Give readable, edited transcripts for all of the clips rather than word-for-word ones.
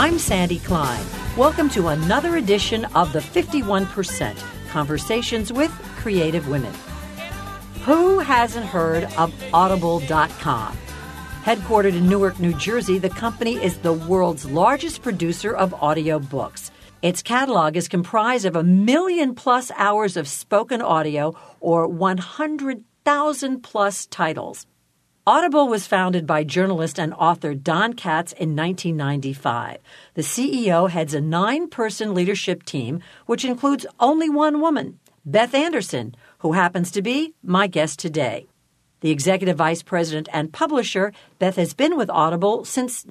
I'm Sandy Klein. Welcome to another edition of the 51% Conversations with Creative Women. Who hasn't heard of Audible.com? Headquartered in Newark, New Jersey, the company is the world's largest producer of audiobooks. Its catalog is comprised of 1 million plus hours of spoken audio or 100,000 plus titles. Audible was founded by journalist and author Don Katz in 1995. The CEO heads a 9-person leadership team, which includes only one woman, Beth Anderson, who happens to be my guest today. The executive vice president and publisher, Beth has been with Audible since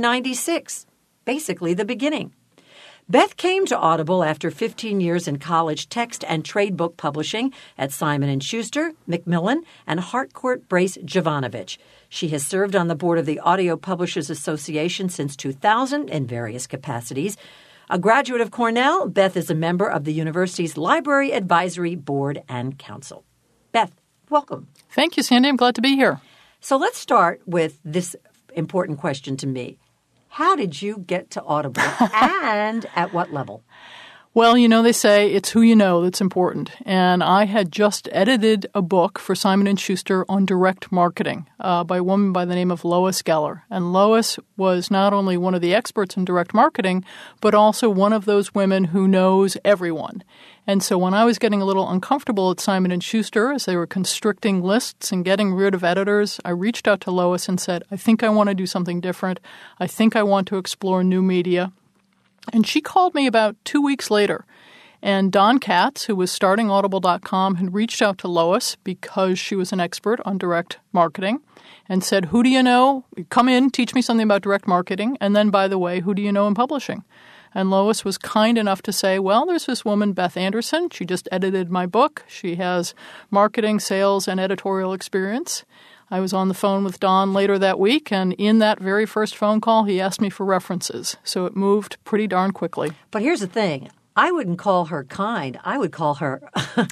1996, basically the beginning. Beth came to Audible after 15 years in college text and trade book publishing at Simon & Schuster, Macmillan, and Harcourt Brace Jovanovich. She has served on the board of the Audio Publishers Association since 2000 in various capacities. A graduate of Cornell, Beth is a member of the university's Library Advisory Board and Council. Beth, welcome. Thank you, Sandy. I'm glad to be here. So let's start with this important question to me. How did you get to Audible and at what level? Well, they say it's who you know that's important. And I had just edited a book for Simon & Schuster on direct marketing by a woman by the name of Lois Geller. And Lois was not only one of the experts in direct marketing, but also one of those women who knows everyone. And so when I was getting a little uncomfortable at Simon & Schuster as they were constricting lists and getting rid of editors, I reached out to Lois and said, I think I want to do something different. I think I want to explore new media. And she called me about 2 weeks later. And Don Katz, who was starting Audible.com, had reached out to Lois because she was an expert on direct marketing and said, who do you know? Come in, teach me something about direct marketing. And then, by the way, who do you know in publishing? And Lois was kind enough to say, well, there's this woman, Beth Anderson. She just edited my book. She has marketing, sales, and editorial experience. I was on the phone with Don later that week, and in that very first phone call, he asked me for references. So it moved pretty darn quickly. But here's the thing. I wouldn't call her kind. I would call her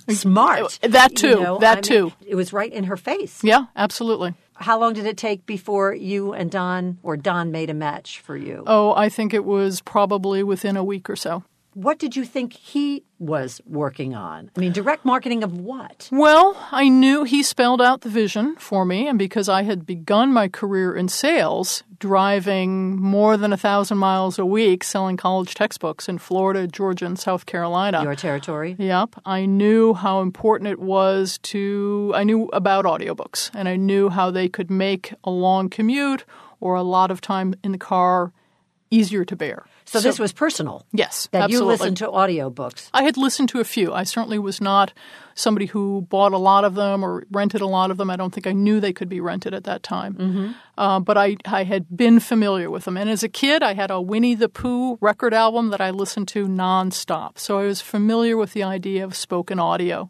smart. That too. It was right in her face. Yeah, absolutely. How long did it take before you and Don made a match for you? Oh, I think it was probably within a week or so. What did you think he was working on? I mean, direct marketing of what? Well, I knew he spelled out the vision for me, and because I had begun my career in sales, driving more than 1,000 miles a week, selling college textbooks in Florida, Georgia, and South Carolina. Your territory? Yep. I knew how important it was I knew about audiobooks, and I knew how they could make a long commute or a lot of time in the car easier to bear. So this was personal? Yes, that absolutely. You listened to audiobooks? I had listened to a few. I certainly was not somebody who bought a lot of them or rented a lot of them. I don't think I knew they could be rented at that time. Mm-hmm. But I had been familiar with them. And as a kid, I had a Winnie the Pooh record album that I listened to nonstop. So I was familiar with the idea of spoken audio.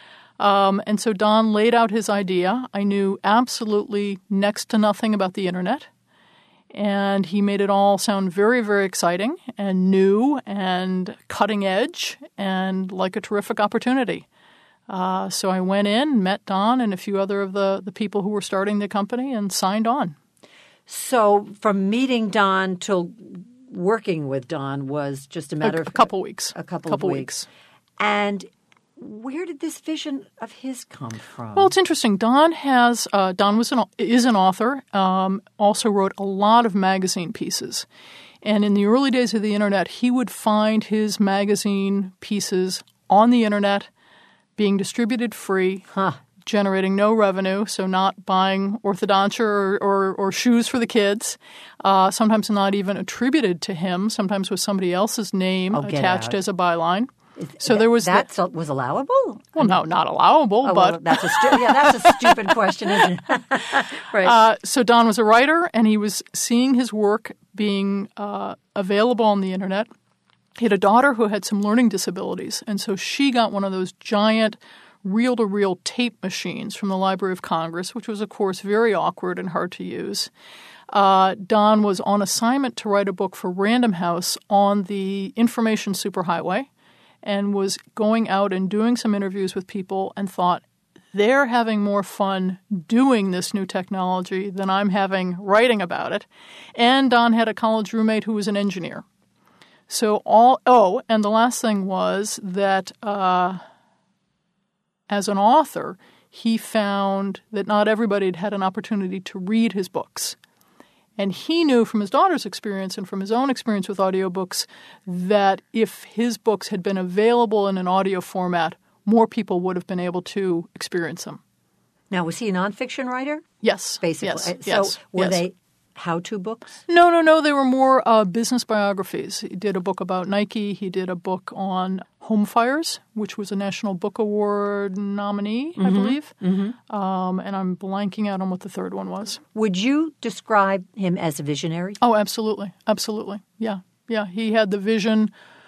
And so Don laid out his idea. I knew absolutely next to nothing about the Internet. And he made it all sound very, very exciting and new and cutting edge and like a terrific opportunity. So I went in, met Don and a few other of the people who were starting the company and signed on. So from meeting Don till working with Don was just a matter of a couple weeks. A couple of weeks. And where did this vision of his come from? Well, it's interesting. Don is an author, also wrote a lot of magazine pieces. And in the early days of the Internet, he would find his magazine pieces on the Internet being distributed free, generating no revenue, so not buying orthodontia or shoes for the kids, sometimes not even attributed to him, sometimes with somebody else's name attached as a byline. So there was that was allowable? Well, no, not allowable, but well, that's a stupid question, isn't it? Right. So Don was a writer, and he was seeing his work being available on the Internet. He had a daughter who had some learning disabilities, and so she got one of those giant reel-to-reel tape machines from the Library of Congress, which was, of course, very awkward and hard to use. Don was on assignment to write a book for Random House on the information superhighway, and was going out and doing some interviews with people and thought, they're having more fun doing this new technology than I'm having writing about it. And Don had a college roommate who was an engineer. So and the last thing was that as an author, he found that not everybody had had an opportunity to read his books. And he knew from his daughter's experience and from his own experience with audiobooks that if his books had been available in an audio format, more people would have been able to experience them. Now, was he a nonfiction writer? Yes. Basically. Yes. So were they how-to books? No. They were more business biographies. He did a book about Nike. He did a book on home fires, which was a National Book Award nominee, I believe. Mm-hmm. And I'm blanking out on what the third one was. Would you describe him as a visionary? Oh, absolutely. Absolutely. Yeah. He had the vision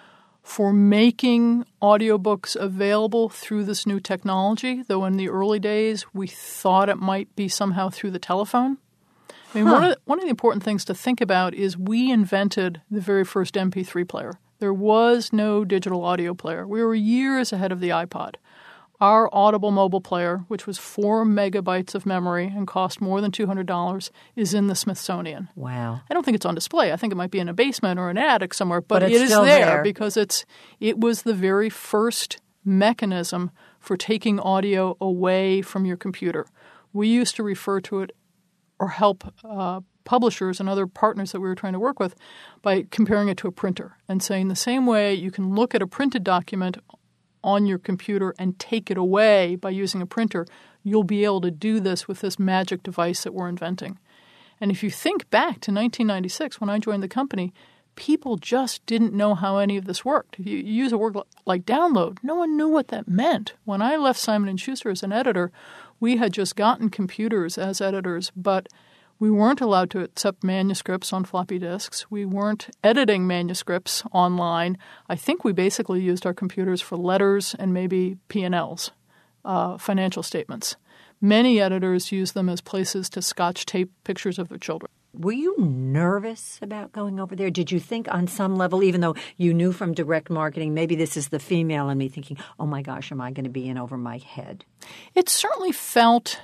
for making audiobooks available through this new technology, though in the early days we thought it might be somehow through the telephone. I mean, one of the important things to think about is we invented the very first MP3 player. There was no digital audio player. We were years ahead of the iPod. Our Audible mobile player, which was 4 megabytes of memory and cost more than $200, is in the Smithsonian. Wow. I don't think it's on display. I think it might be in a basement or an attic somewhere, but it it's is still there because it was the very first mechanism for taking audio away from your computer. We used to refer to it or help publishers and other partners that we were trying to work with by comparing it to a printer and saying the same way you can look at a printed document on your computer and take it away by using a printer, you'll be able to do this with this magic device that we're inventing. And if you think back to 1996 when I joined the company, people just didn't know how any of this worked. If you use a word like download, no one knew what that meant. When I left Simon & Schuster as an editor, we had just gotten computers as editors, but we weren't allowed to accept manuscripts on floppy disks. We weren't editing manuscripts online. I think we basically used our computers for letters and maybe P&Ls, financial statements. Many editors use them as places to scotch tape pictures of their children. Were you nervous about going over there? Did you think on some level, even though you knew from direct marketing, maybe this is the female in me thinking, oh my gosh, am I going to be in over my head? It certainly felt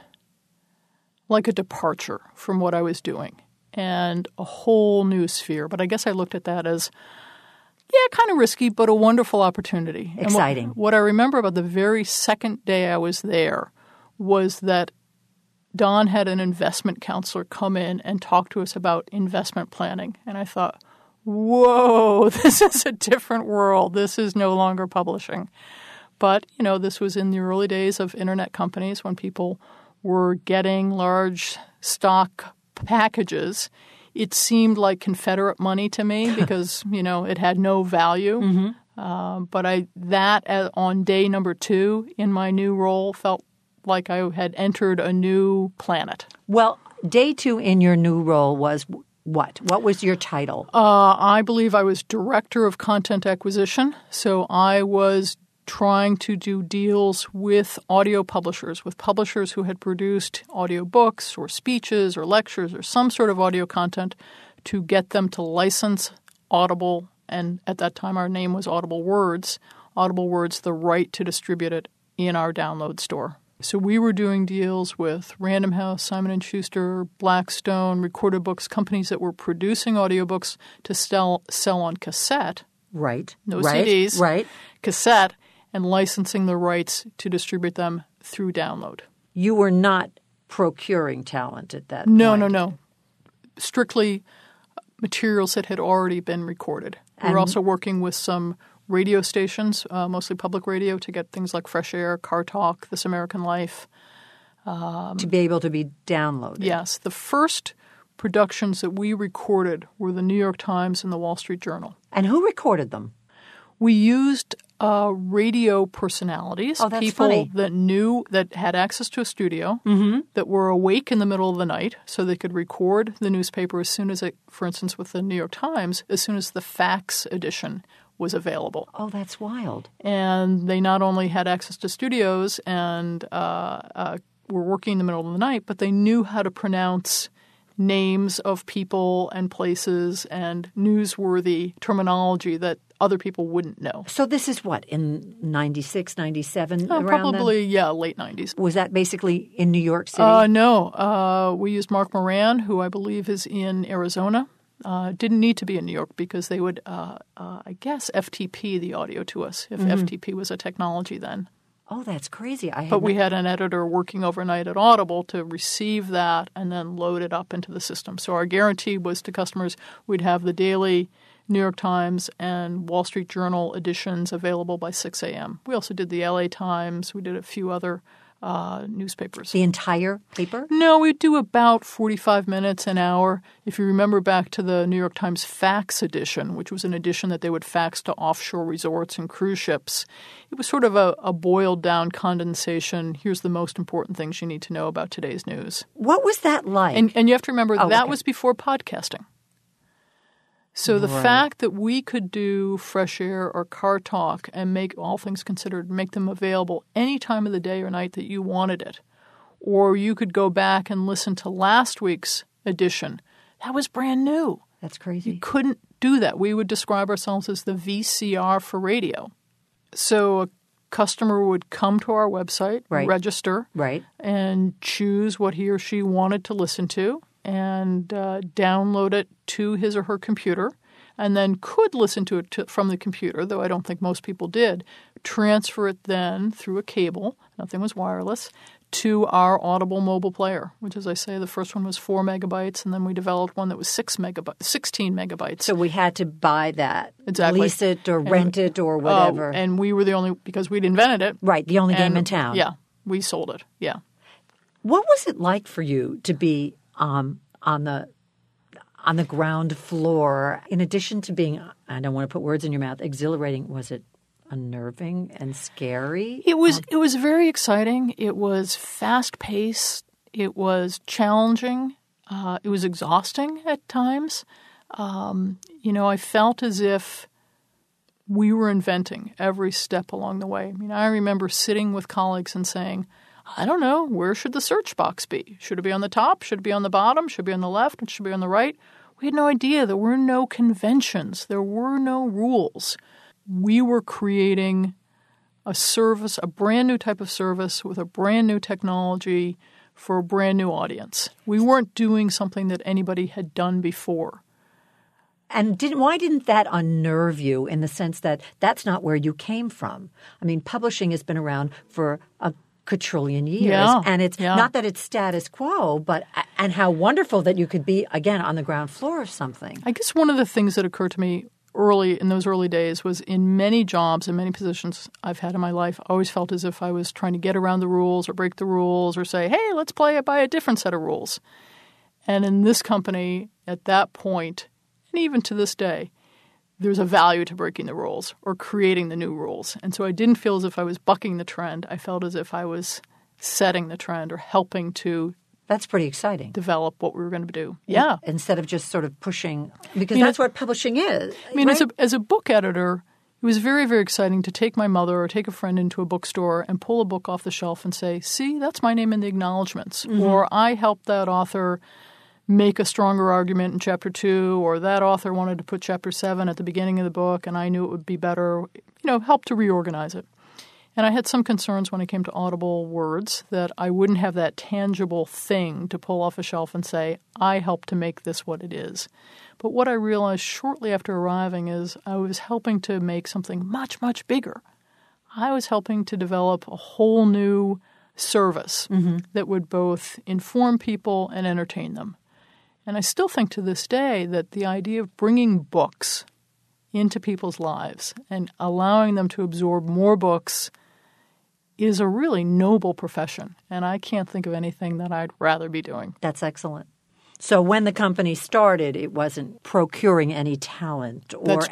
like a departure from what I was doing and a whole new sphere. But I guess I looked at that as, kind of risky, but a wonderful opportunity. Exciting. And what I remember about the very second day I was there was that Don had an investment counselor come in and talk to us about investment planning. And I thought, whoa, this is a different world. This is no longer publishing. But, this was in the early days of internet companies when people were getting large stock packages. It seemed like Confederate money to me because, it had no value. Mm-hmm. But on day number 2 in my new role felt like I had entered a new planet. Well, day 2 in your new role was what? What was your title? I believe I was Director of Content Acquisition. So I was trying to do deals with audio publishers, with publishers who had produced audio books or speeches or lectures or some sort of audio content to get them to license Audible, and at that time our name was Audible Words, the right to distribute it in our download store. So we were doing deals with Random House, Simon & Schuster, Blackstone, Recorded Books, companies that were producing audiobooks to sell on cassette. Right. No right. CDs. Right. Cassette. And licensing the rights to distribute them through download. You were not procuring talent at that point? point? No. Strictly materials that had already been recorded. We were also working with some radio stations, mostly public radio, to get things like Fresh Air, Car Talk, This American Life. To be able to be downloaded. Yes. The first productions that we recorded were the New York Times and the Wall Street Journal. And who recorded them? We used radio personalities, people that had access to a studio, that were awake in the middle of the night, so they could record the newspaper as soon as for instance, with the New York Times, as soon as the fax edition was available. Oh, that's wild. And they not only had access to studios and were working in the middle of the night, but they knew how to pronounce names of people and places and newsworthy terminology that other people wouldn't know. So this is what, in 96, 97, around Probably, then? late 90s. Was that basically in New York City? No. We used Mark Moran, who I believe is in Arizona. Didn't need to be in New York because they would, I guess, FTP the audio to us, if FTP was a technology then. Oh, that's crazy. But we had an editor working overnight at Audible to receive that and then load it up into the system. So our guarantee was to customers we'd have the daily New York Times and Wall Street Journal editions available by 6 a.m. We also did the LA Times. We did a few other newspapers. The entire paper? No, we'd do about 45 minutes, an hour. If you remember back to the New York Times fax edition, which was an edition that they would fax to offshore resorts and cruise ships, it was sort of a boiled-down condensation. Here's the most important things you need to know about today's news. What was that like? And you have to remember that okay. was before podcasting. So the fact that we could do Fresh Air or Car Talk and make All Things Considered, make them available any time of the day or night that you wanted it, or you could go back and listen to last week's edition, that was brand new. That's crazy. You couldn't do that. We would describe ourselves as the VCR for radio. So a customer would come to our website, register, and choose what he or she wanted to listen to, and download it to his or her computer, and then could listen to it from the computer, though I don't think most people did, transfer it then through a cable, nothing was wireless, to our Audible mobile player, which, as I say, the first one was 4 megabytes, and then we developed one that was 16 megabytes. So we had to buy that, exactly. lease it or rent it or whatever. And we were the only, because we'd invented it. Right, the only game in town. Yeah, we sold it, yeah. What was it like for you to be on the ground floor, in addition to being, I don't want to put words in your mouth, exhilarating? Was it unnerving and scary? It was very exciting. It was fast-paced. It was challenging. It was exhausting at times. I felt as if we were inventing every step along the way. I mean, I remember sitting with colleagues and saying, I don't know, where should the search box be? Should it be on the top? Should it be on the bottom? Should it be on the left? Should it be on the right? We had no idea. There were no conventions. There were no rules. We were creating a service, a brand new type of service with a brand new technology for a brand new audience. We weren't doing something that anybody had done before. And why didn't that unnerve you, in the sense that that's not where you came from? I mean, publishing has been around for a quadrillion years, and it's not that it's status quo, but and how wonderful that you could be, again, on the ground floor of something. I guess one of the things that occurred to me in those early days was, in many jobs and many positions I've had in my life, I always felt as if I was trying to get around the rules or break the rules or say, hey, let's play it by a different set of rules. And in this company, at that point, and even to this day, there's a value to breaking the rules or creating the new rules. And so I didn't feel as if I was bucking the trend. I felt as if I was setting the trend or helping to That's pretty exciting. develop what we were going to do. Yeah. Instead of just sort of pushing, because that's what publishing is. I mean, right? as a book editor, it was very, very exciting to take my mother or take a friend into a bookstore and pull a book off the shelf and say, see, that's my name in the acknowledgments. Mm-hmm. Or I helped that author make a stronger argument in chapter 2, or that author wanted to put chapter 7 at the beginning of the book and I knew it would be better, help to reorganize it. And I had some concerns when it came to Audible Words that I wouldn't have that tangible thing to pull off a shelf and say, I helped to make this what it is. But what I realized shortly after arriving is I was helping to make something much, much bigger. I was helping to develop a whole new service that would both inform people and entertain them. And I still think to this day that the idea of bringing books into people's lives and allowing them to absorb more books is a really noble profession. And I can't think of anything that I'd rather be doing. That's excellent. So when the company started, it wasn't procuring any talent or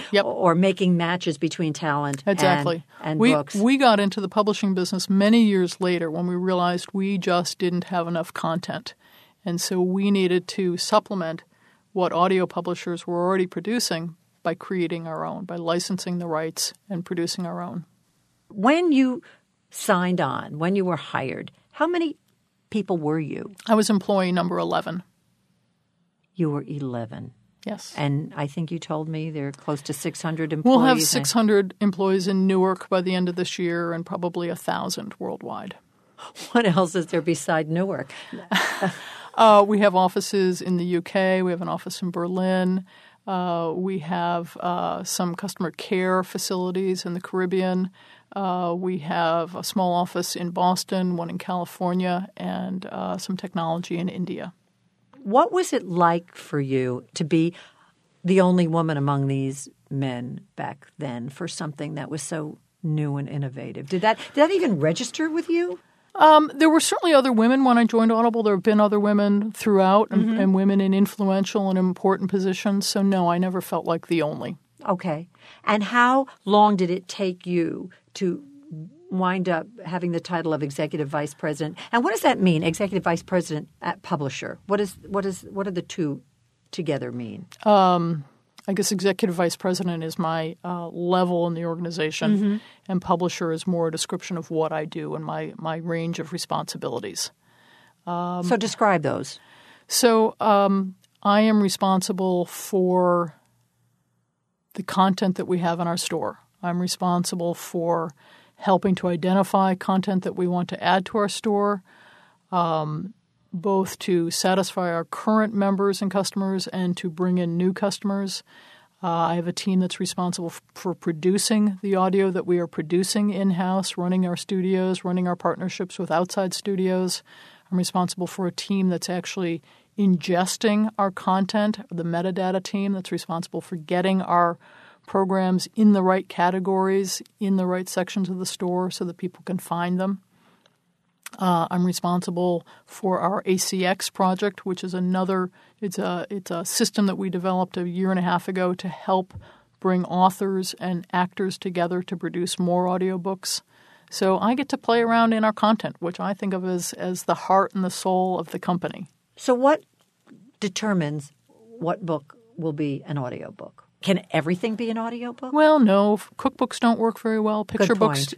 or making matches between talent and books. We got into the publishing business many years later when we realized we just didn't have enough content. And so we needed to supplement what audio publishers were already producing by creating our own, by licensing the rights and producing our own. When you signed on, when you were hired, how many people were you? I was employee number 11. You were 11. Yes. And I think you told me there are close to 600 employees. We'll have 600 employees in Newark by the end of this year and probably 1,000 worldwide. What else is there beside Newark? We have offices in the UK. We have an office in Berlin. We have some customer care facilities in the Caribbean. We have a small office in Boston, one in California, and some technology in India. What was it like for you to be the only woman among these men back then for something that was so new and innovative? Did that even register with you? There were certainly other women when I joined Audible. There have been other women throughout and women in influential and important positions. So, no, I never felt like the only. Okay. And how long did it take you to wind up having the title of Executive Vice President? And what does that mean, Executive Vice President at Publisher? What do the two together mean? I guess Executive Vice President is my level in the organization, and Publisher is more a description of what I do and my range of responsibilities. So describe those. So I am responsible for the content that we have in our store. I'm responsible for helping to identify content that we want to add to our store, both to satisfy our current members and customers and to bring in new customers. I have a team that's responsible for producing the audio that we are producing in-house, running our studios, running our partnerships with outside studios. I'm responsible for a team that's actually ingesting our content, the metadata team that's responsible for getting our programs in the right categories, in the right sections of the store so that people can find them. I'm responsible for our ACX project, which is it's a system that we developed a year and a half ago to help bring authors and actors together to produce more audiobooks. So I get to play around in our content, which I think of as the heart and the soul of the company. So what determines what book will be an audiobook? Can everything be an audiobook? Well, no. Cookbooks don't work very well. Picture books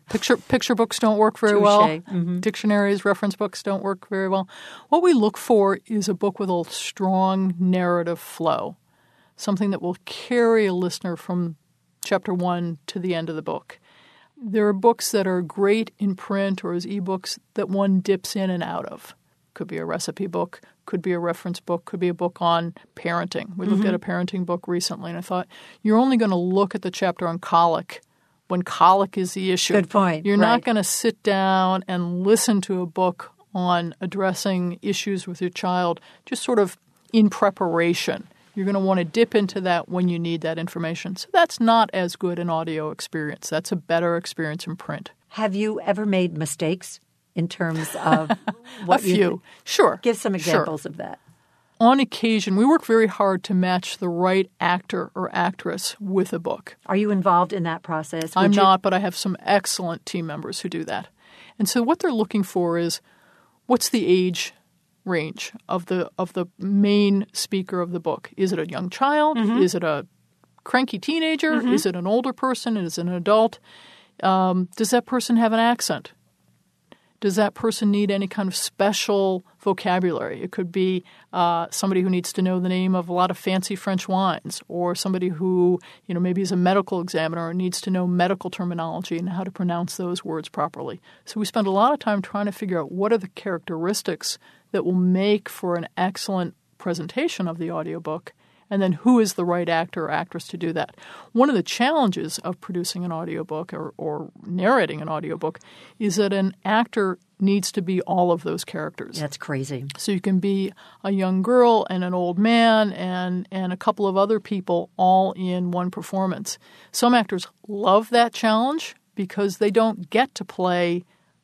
don't work very well. Mm-hmm. Dictionaries, reference books don't work very well. What we look for is a book with a strong narrative flow, something that will carry a listener from chapter 1 to the end of the book. There are books that are great in print or as ebooks that one dips in and out of. Could be a recipe book, could be a reference book, could be a book on parenting. We looked at a parenting book recently, and I thought, you're only going to look at the chapter on colic when colic is the issue. Good point. You're not going to sit down and listen to a book on addressing issues with your child just sort of in preparation. You're going to want to dip into that when you need that information. So that's not as good an audio experience. That's a better experience in print. Have you ever made mistakes in terms of what a few? Sure. Give some examples of that. On occasion, we work very hard to match the right actor or actress with a book. Are you involved in that process? I'm not, but I have some excellent team members who do that. And so what they're looking for is, what's the age range of the main speaker of the book? Is it a young child? Is it a cranky teenager? Is it an older person? Is it an adult? Does that person have an accent? Does that person need any kind of special vocabulary? It could be somebody who needs to know the name of a lot of fancy French wines, or somebody who, maybe is a medical examiner and needs to know medical terminology and how to pronounce those words properly. So we spend a lot of time trying to figure out what are the characteristics that will make for an excellent presentation of the audiobook, and then who is the right actor or actress to do that. One of the challenges of producing an audiobook or narrating an audiobook is that an actor needs to be all of those characters. That's crazy. So you can be a young girl and an old man and a couple of other people all in one performance. Some actors love that challenge because they don't get to play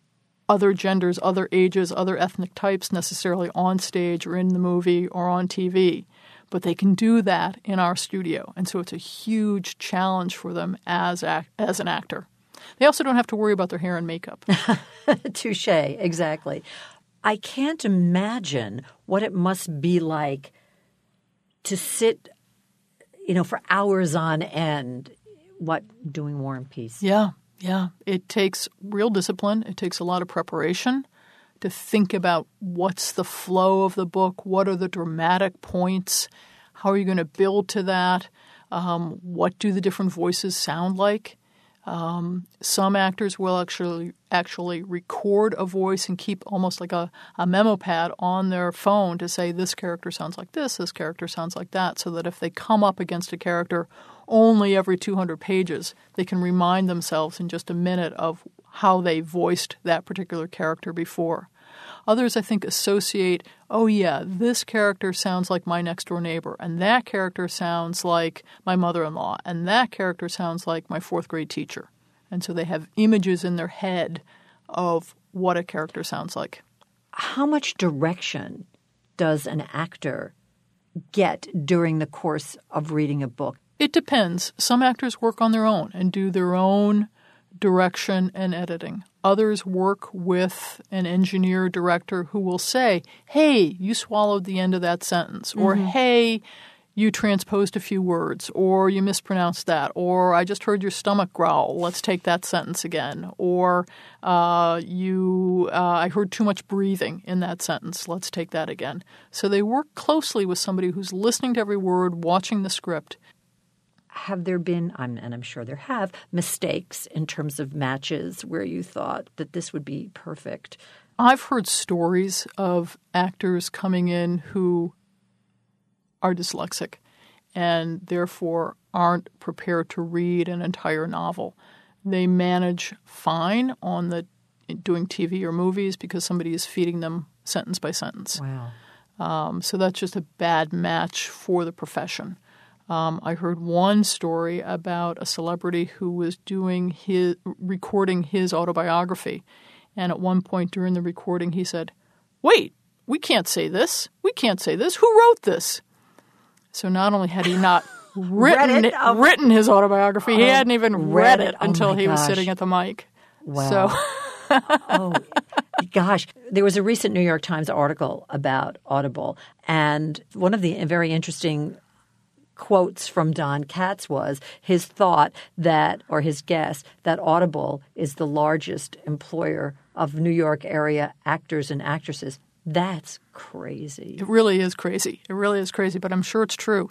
other genders, other ages, other ethnic types necessarily on stage or in the movie or on TV. But they can do that in our studio. And so it's a huge challenge for them as an actor. They also don't have to worry about their hair and makeup. Touché, exactly. I can't imagine what it must be like to sit, for hours on end, doing War and Peace. Yeah. It takes real discipline. It takes a lot of preparation to think about what's the flow of the book, what are the dramatic points, How are you going to build to that? What do the different voices sound like? Some actors will actually record a voice and keep almost like a memo pad on their phone to say this character sounds like this character sounds like that, so that if they come up against a character only every 200 pages, they can remind themselves in just a minute of how they voiced that particular character before. Others, I think, associate, oh yeah, this character sounds like my next-door neighbor, and that character sounds like my mother-in-law, and that character sounds like my fourth-grade teacher. And so they have images in their head of what a character sounds like. How much direction does an actor get during the course of reading a book? It depends. Some actors work on their own and do their own direction and editing. Others work with an engineer director who will say, hey, you swallowed the end of that sentence, or hey, you transposed a few words, or you mispronounced that, or I just heard your stomach growl, let's take that sentence again, or I heard too much breathing in that sentence, let's take that again. So they work closely with somebody who's listening to every word, watching the script. Have there been, and I'm sure there have, mistakes in terms of matches where you thought that this would be perfect? I've heard stories of actors coming in who are dyslexic and therefore aren't prepared to read an entire novel. They manage fine on doing TV or movies because somebody is feeding them sentence by sentence. Wow. So that's just a bad match for the profession. I heard one story about a celebrity who was recording his autobiography. And at one point during the recording, he said, wait, we can't say this. We can't say this. Who wrote this? So not only had he not written his autobiography, he hadn't even read it until he was sitting at the mic. Wow. So oh, gosh. There was a recent New York Times article about Audible, and one of the very interesting quotes from Don Katz was his thought that, or his guess, that Audible is the largest employer of New York area actors and actresses. That's crazy. It really is crazy. It really is crazy, but I'm sure it's true.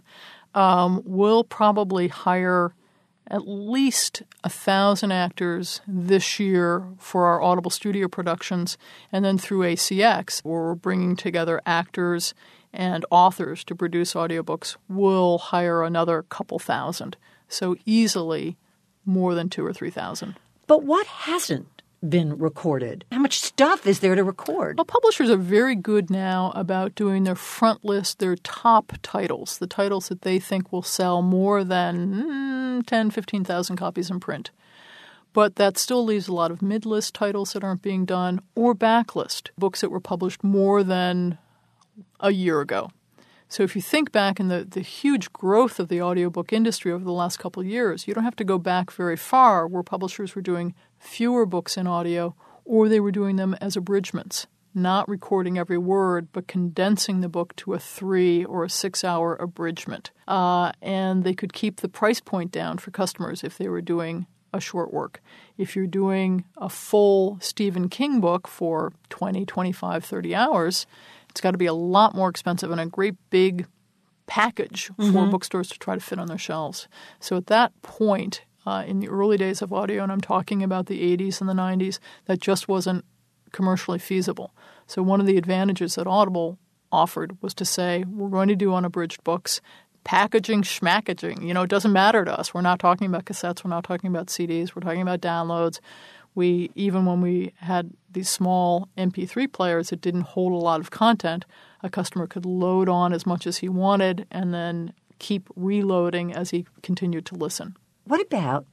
We'll probably hire at least 1,000 actors this year for our Audible studio productions, and then through ACX, where we're bringing together actors and authors to produce audiobooks, we'll hire another couple thousand. So easily more than 2,000 or 3,000. But what hasn't been recorded? How much stuff is there to record? Well, publishers are very good now about doing their front list, their top titles, the titles that they think will sell more than 10,000, 15,000 copies in print. But that still leaves a lot of mid-list titles that aren't being done, or backlist, books that were published more than a year ago. So if you think back in the huge growth of the audiobook industry over the last couple of years, you don't have to go back very far where publishers were doing fewer books in audio, or they were doing them as abridgments, not recording every word, but condensing the book to a 3 or a 6 hour abridgment. And they could keep the price point down for customers if they were doing a short work. If you're doing a full Stephen King book for 20, 25, 30 hours, it's got to be a lot more expensive and a great big package for bookstores to try to fit on their shelves. So at that point, in the early days of audio, and I'm talking about the 80s and the 90s, that just wasn't commercially feasible. So one of the advantages that Audible offered was to say, we're going to do unabridged books, packaging, schmackaging. You know, it doesn't matter to us. We're not talking about cassettes. We're not talking about CDs. We're talking about downloads. Even when we had these small MP3 players that didn't hold a lot of content, a customer could load on as much as he wanted and then keep reloading as he continued to listen. What about,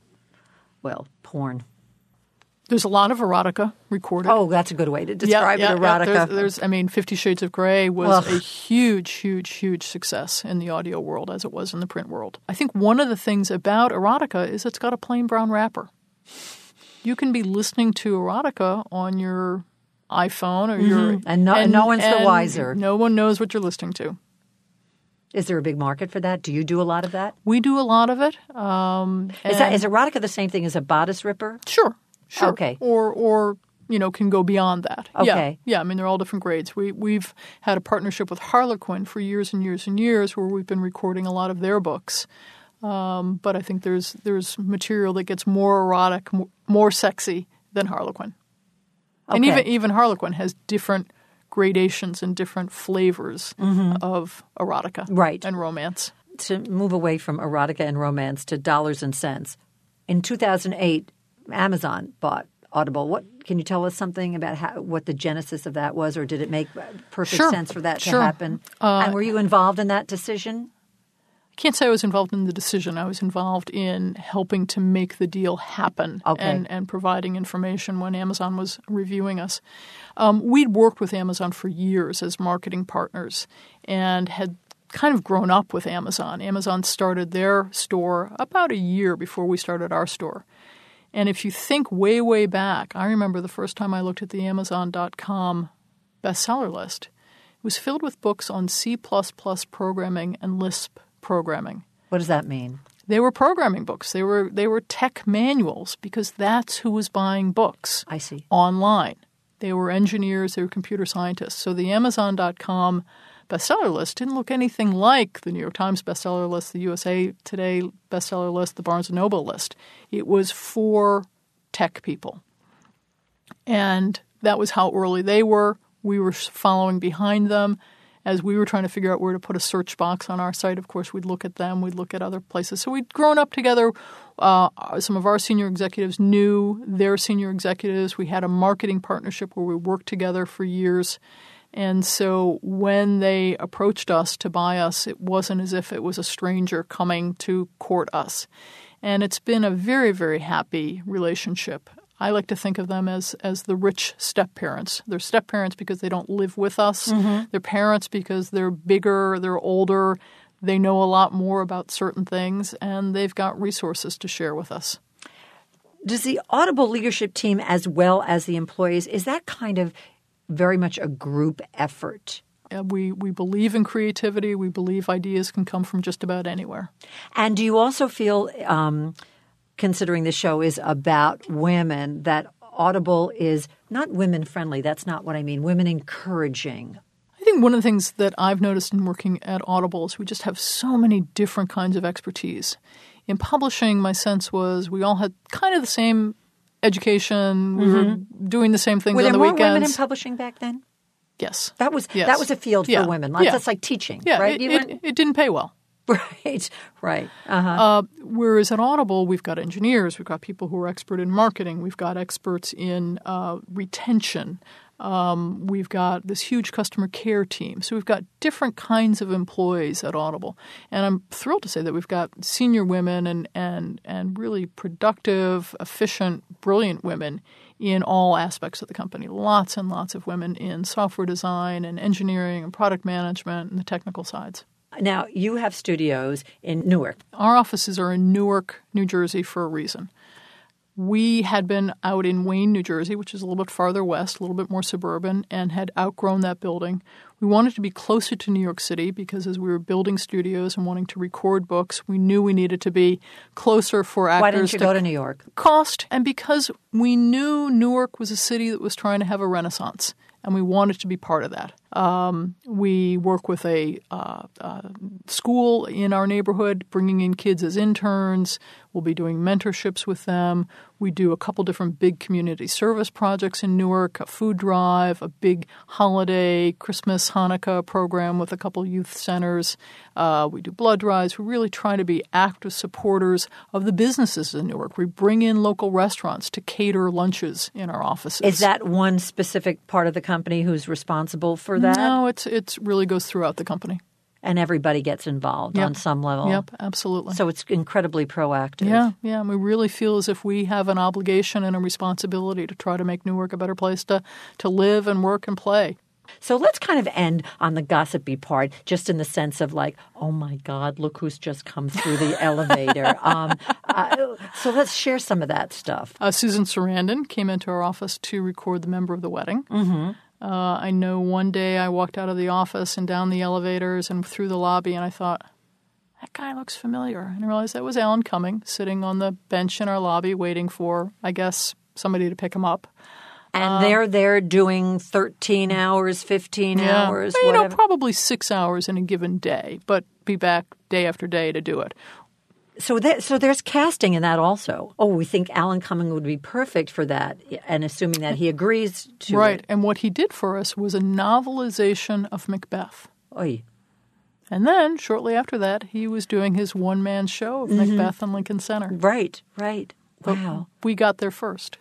porn? There's a lot of erotica recorded. Oh, that's a good way to describe it, erotica. There's 50 Shades of Grey was a huge, huge, huge success in the audio world as it was in the print world. I think one of the things about erotica is it's got a plain brown wrapper. You can be listening to erotica on your iPhone or your and no one's the wiser. No one knows what you're listening to. Is there a big market for that? Do you do a lot of that? We do a lot of it. Is erotica the same thing as a bodice ripper? Sure. Okay. Or can go beyond that. Okay. Yeah. I mean, they're all different grades. We've had a partnership with Harlequin for years and years and years where we've been recording a lot of their books. But I think there's material that gets more erotic, more sexy than Harlequin. Okay. And even Harlequin has different gradations and different flavors of erotica and romance. To move away from erotica and romance to dollars and cents, in 2008, Amazon bought Audible. Can you tell us something about what the genesis of that was, or did it make perfect sense for that to happen? And were you involved in that decision? I can't say I was involved in the decision. I was involved in helping to make the deal happen and providing information when Amazon was reviewing us. We'd worked with Amazon for years as marketing partners and had kind of grown up with Amazon. Amazon started their store about a year before we started our store. And if you think way, way back, I remember the first time I looked at the Amazon.com bestseller list. It was filled with books on C++ programming and Lisp programming. What does that mean? They were programming books. They were tech manuals because that's who was buying books. I see. Online. They were engineers. They were computer scientists. So the Amazon.com bestseller list didn't look anything like the New York Times bestseller list, the USA Today bestseller list, the Barnes & Noble list. It was for tech people. And that was how early they were. We were following behind them. As we were trying to figure out where to put a search box on our site, of course, we'd look at them. We'd look at other places. So we'd grown up together. Some of our senior executives knew their senior executives. We had a marketing partnership where we worked together for years. And so when they approached us to buy us, it wasn't as if it was a stranger coming to court us. And it's been a very, very happy relationship. I like to think of them as the rich step-parents. They're step-parents because they don't live with us. They're parents because they're bigger, they're older, they know a lot more about certain things, and they've got resources to share with us. Does the Audible leadership team, as well as the employees, is that kind of very much a group effort? We believe in creativity. We believe ideas can come from just about anywhere. And do you also feel, considering the show is about women, that Audible is not women-friendly? That's not what I mean. Women encouraging. I think one of the things that I've noticed in working at Audible is we just have so many different kinds of expertise. In publishing, my sense was we all had kind of the same education. We were doing the same things on the weekends. Were there more women in publishing back then? Yes. That was a field for women. That's like teaching, right? It didn't pay well. Right. Whereas at Audible, we've got engineers, we've got people who are expert in marketing, we've got experts in retention, we've got this huge customer care team. So we've got different kinds of employees at Audible. And I'm thrilled to say that we've got senior women and really productive, efficient, brilliant women in all aspects of the company. Lots and lots of women in software design and engineering and product management and the technical sides. Now, you have studios in Newark. Our offices are in Newark, New Jersey for a reason. We had been out in Wayne, New Jersey, which is a little bit farther west, a little bit more suburban, and had outgrown that building. We wanted to be closer to New York City because as we were building studios and wanting to record books, we knew we needed to be closer for actors. Why didn't you go to New York? Cost, and because we knew Newark was a city that was trying to have a renaissance, and we wanted to be part of that. We work with a school in our neighborhood, bringing in kids as interns. We'll be doing mentorships with them. We do a couple different big community service projects in Newark, a food drive, a big holiday, Christmas, Hanukkah program with a couple youth centers. We do blood drives. We really try to be active supporters of the businesses in Newark. We bring in local restaurants to cater lunches in our offices. Is that one specific part of the company who's responsible for that? No, it really goes throughout the company. And everybody gets involved on some level. Yep, absolutely. So it's incredibly proactive. Yeah. And we really feel as if we have an obligation and a responsibility to try to make Newark a better place to live and work and play. So let's kind of end on the gossipy part, just in the sense of like, oh my God, look who's just come through the elevator. So let's share some of that stuff. Susan Sarandon came into our office to record the member of the wedding. Mm-hmm. I know one day I walked out of the office and down the elevators and through the lobby, and I thought, that guy looks familiar. And I realized that was Alan Cumming sitting on the bench in our lobby waiting for, I guess, somebody to pick him up. And they're doing 13 hours, 15 hours, You whatever. know, probably 6 hours in a given day, but be back day after day to do it. So there's casting in that also. Oh, we think Alan Cumming would be perfect for that, and assuming that he agrees to Right. it. And what he did for us was a novelization of Macbeth. Oy. And then, shortly after that, he was doing his one-man show of Macbeth in Lincoln Center. Right. But Wow. we got there first.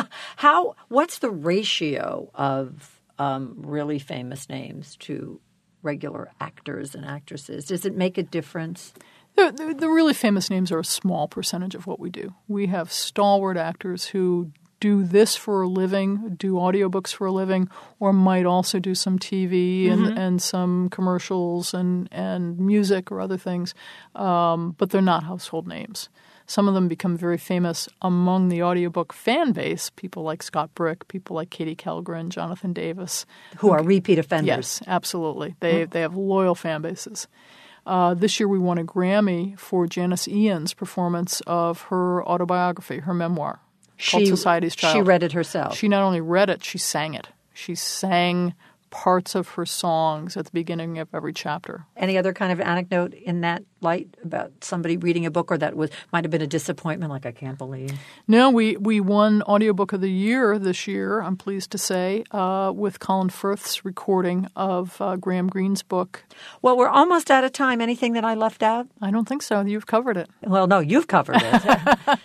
What's the ratio of really famous names to regular actors and actresses? Does it make a difference? The really famous names are a small percentage of what we do. We have stalwart actors who do this for a living, do audiobooks for a living, or might also do some TV and some commercials and music or other things, but they're not household names. Some of them become very famous among the audiobook fan base, people like Scott Brick, people like Katie Kellgren, Jonathan Davis. Who are repeat offenders. Yes, absolutely. They have loyal fan bases. This year we won a Grammy for Janice Ian's performance of her autobiography, her memoir, called Society's Child. She read it herself. She not only read it, she sang it. She sang parts of her songs at the beginning of every chapter. Any other kind of anecdote in that light about somebody reading a book or that might have been a disappointment, like I can't believe? No, we won Audiobook of the Year this year, I'm pleased to say, with Colin Firth's recording of Graham Greene's book. Well, we're almost out of time. Anything that I left out? I don't think so. You've covered it. Well, no, you've covered it.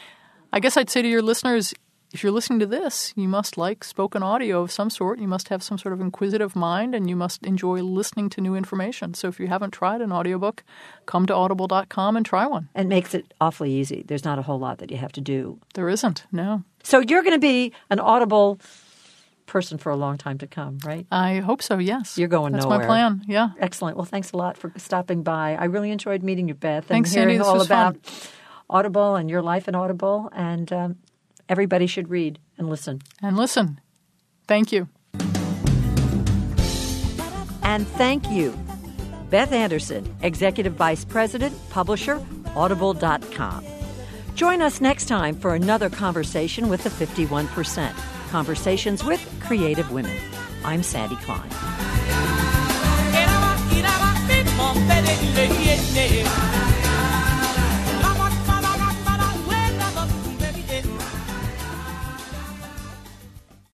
I guess I'd say to your listeners, if you're listening to this, you must like spoken audio of some sort. You must have some sort of inquisitive mind, and you must enjoy listening to new information. So if you haven't tried an audiobook, come to audible.com and try one. And makes it awfully easy. There's not a whole lot that you have to do. There isn't, no. So you're going to be an Audible person for a long time to come, right? I hope so, yes. You're going That's nowhere. my plan, yeah. Excellent. Well, thanks a lot for stopping by. I really enjoyed meeting you, Beth. Thanks, and hearing Sandy. This all was about fun. Audible and your life in Audible. And everybody should read and listen. And listen. Thank you. And thank you, Beth Anderson, Executive Vice President, Publisher, Audible.com. Join us next time for another conversation with the 51%. Conversations with Creative Women. I'm Sandy Klein.